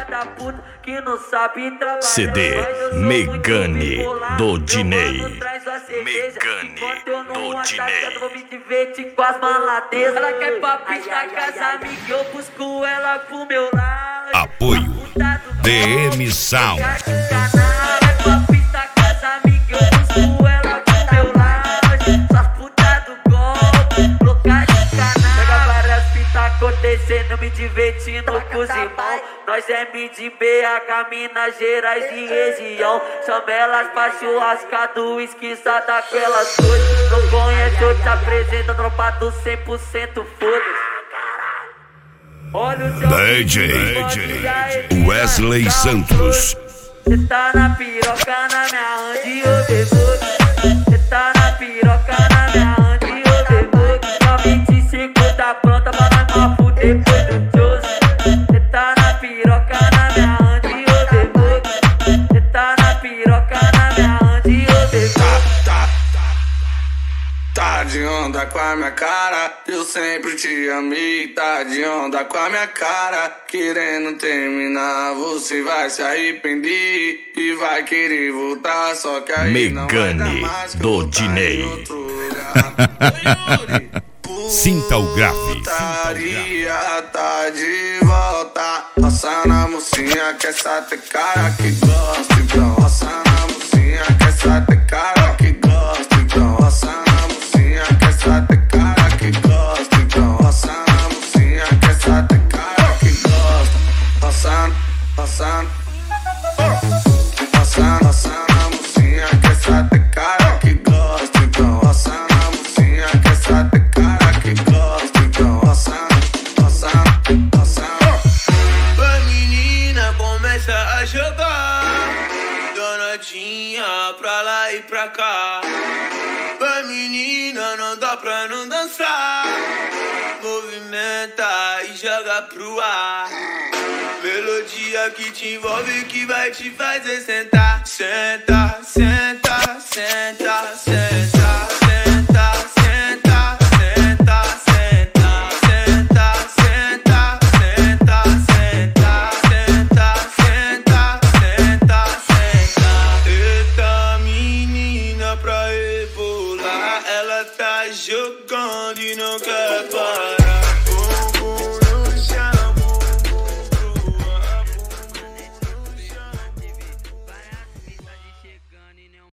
filha da puta que não sabe trabalhar. CD Megane do Dinei. Megane do Dinei. Vou me divertir com as maladezas. Ela quer pra pista casa, amiga, eu busco ela pro meu lado. Apoio DM Sound. Acontecendo, me divertindo com os irmãos. Nós é de BH, Minas Gerais e região. Chama elas pra churrascado, esquiça daquelas coisas. Não conhece, eu te apresento, tropa do 100% foda-se. Olha o seu DJ Wesley Santos. Cê tá na piroca na minha hand e eu devolvo. Cê tá na piroca na minha hand e eu devolvo. Só 25 tá pronta pra nós mal fuder depois do Jose. Cê tá na piroca na minha hand e eu devolvo. Cê tá na piroca na minha hand e eu devolvo. Tá de onda com a minha cara, eu sempre te amei. Tá de onda com a minha cara, querendo terminar, você vai se arrepender e vai querer voltar, só que aí não vai dar mais, que eu vou tá em outro lugar. Sinta o grave. Putaria tá de volta, roça na mocinha que essa tem cara que gosta, então roça na mocinha que essa tem cara que gosta, então roça na mocinha que essa tem cara que gosta, então roça na mocinha que essa tem cara que gosta, roçando, roçando, roçando, roçando na mocinha que essa tem cara que gosta, então roçando na mocinha que essa tem cara que gosta, então roçando, roçando, roçando. A menina começa a jogar danadinha pra lá e pra cá. A menina não dá pra não dançar, movimenta e joga pro ar. Melodia que te envolve, que vai te fazer sentar. Senta, senta, senta, senta, senta, senta, senta, senta, senta, senta, senta, senta, senta, senta, senta. Eita menina pra rebolar, ela tá jogando e não quer